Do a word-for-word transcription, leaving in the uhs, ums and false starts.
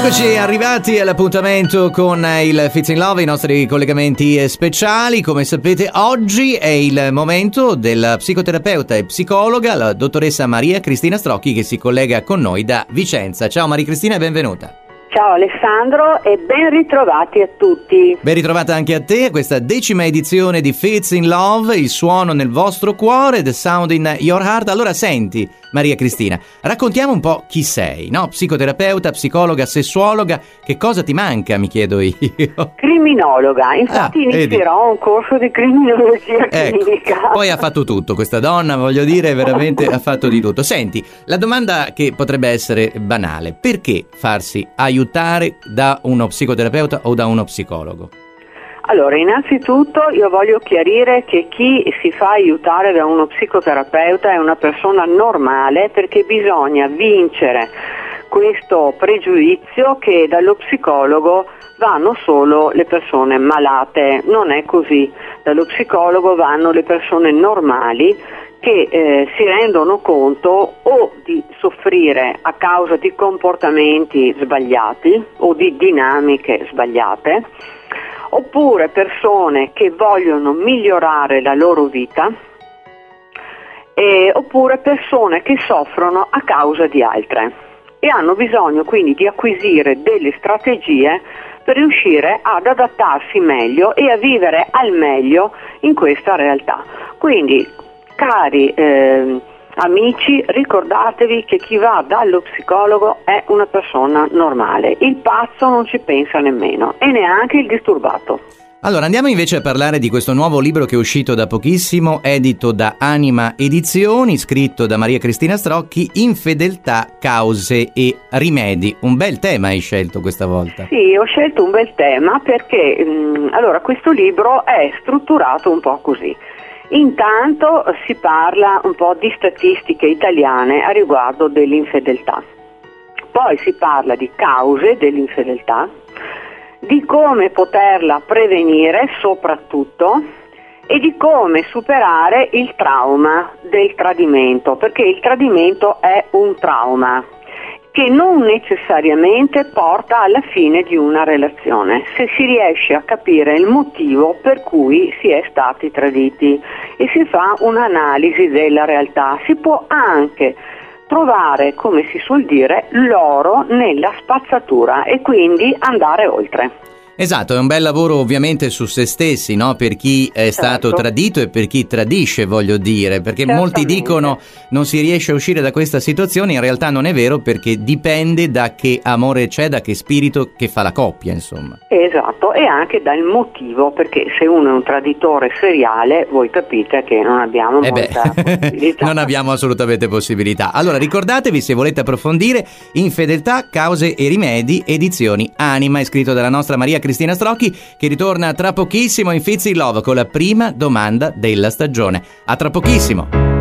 Eccoci arrivati all'appuntamento con il Fits in Love, i nostri collegamenti speciali. Come sapete, oggi è il momento della psicoterapeuta e psicologa, la dottoressa Maria Cristina Strocchi, che si collega con noi da Vicenza. Ciao Maria Cristina e benvenuta. Ciao Alessandro e ben ritrovati a tutti. Ben ritrovata anche a te a questa decima edizione di Fits in Love, il suono nel vostro cuore, the sound in your heart. Allora senti Maria Cristina, raccontiamo un po' chi sei, no? Psicoterapeuta, psicologa, sessuologa, che cosa ti manca, mi chiedo io? Criminologa, infatti ah, inizierò vedi. un corso di criminologia ecco, clinica. Poi ha fatto tutto, questa donna, voglio dire, veramente ha fatto di tutto. Senti, la domanda che potrebbe essere banale, perché farsi aiutare da uno psicoterapeuta o da uno psicologo? Allora, innanzitutto io voglio chiarire che chi si fa aiutare da uno psicoterapeuta è una persona normale, perché bisogna vincere questo pregiudizio che dallo psicologo vanno solo le persone malate. Non è così. Dallo psicologo vanno le persone normali che eh, si rendono conto o di soffrire a causa di comportamenti sbagliati o di dinamiche sbagliate, oppure persone che vogliono migliorare la loro vita, e, oppure persone che soffrono a causa di altre e hanno bisogno quindi di acquisire delle strategie per riuscire ad adattarsi meglio e a vivere al meglio in questa realtà. Quindi, cari eh, amici, ricordatevi che chi va dallo psicologo è una persona normale. Il pazzo non ci pensa nemmeno, e neanche il disturbato. Allora andiamo invece a parlare di questo nuovo libro che è uscito da pochissimo, edito da Anima Edizioni, scritto da Maria Cristina Strocchi, Infedeltà, cause e rimedi. Un bel tema hai scelto questa volta. Sì, ho scelto un bel tema perché mh, allora questo libro è strutturato un po' così. Intanto si parla un po' di statistiche italiane a riguardo dell'infedeltà, poi si parla di cause dell'infedeltà, di come poterla prevenire soprattutto, e di come superare il trauma del tradimento, perché il tradimento è un trauma che non necessariamente porta alla fine di una relazione, se si riesce a capire il motivo per cui si è stati traditi e si fa un'analisi della realtà. Si può anche trovare, come si suol dire, l'oro nella spazzatura e quindi andare oltre. Esatto, è un bel lavoro ovviamente su se stessi, no? Per chi è stato certo. tradito e per chi tradisce, voglio dire, perché molti dicono non si riesce a uscire da questa situazione, in realtà non è vero, perché dipende da che amore c'è, da che spirito che fa la coppia, insomma. Esatto, e anche dal motivo, perché se uno è un traditore seriale, voi capite che non abbiamo eh molta beh, possibilità. Non abbiamo assolutamente possibilità. Allora ricordatevi, se volete approfondire, Infedeltà, cause e rimedi, edizioni Anima, è scritto dalla nostra Maria Cristina Strocchi, che ritorna tra pochissimo in Fits in Love con la prima domanda della stagione. A tra pochissimo!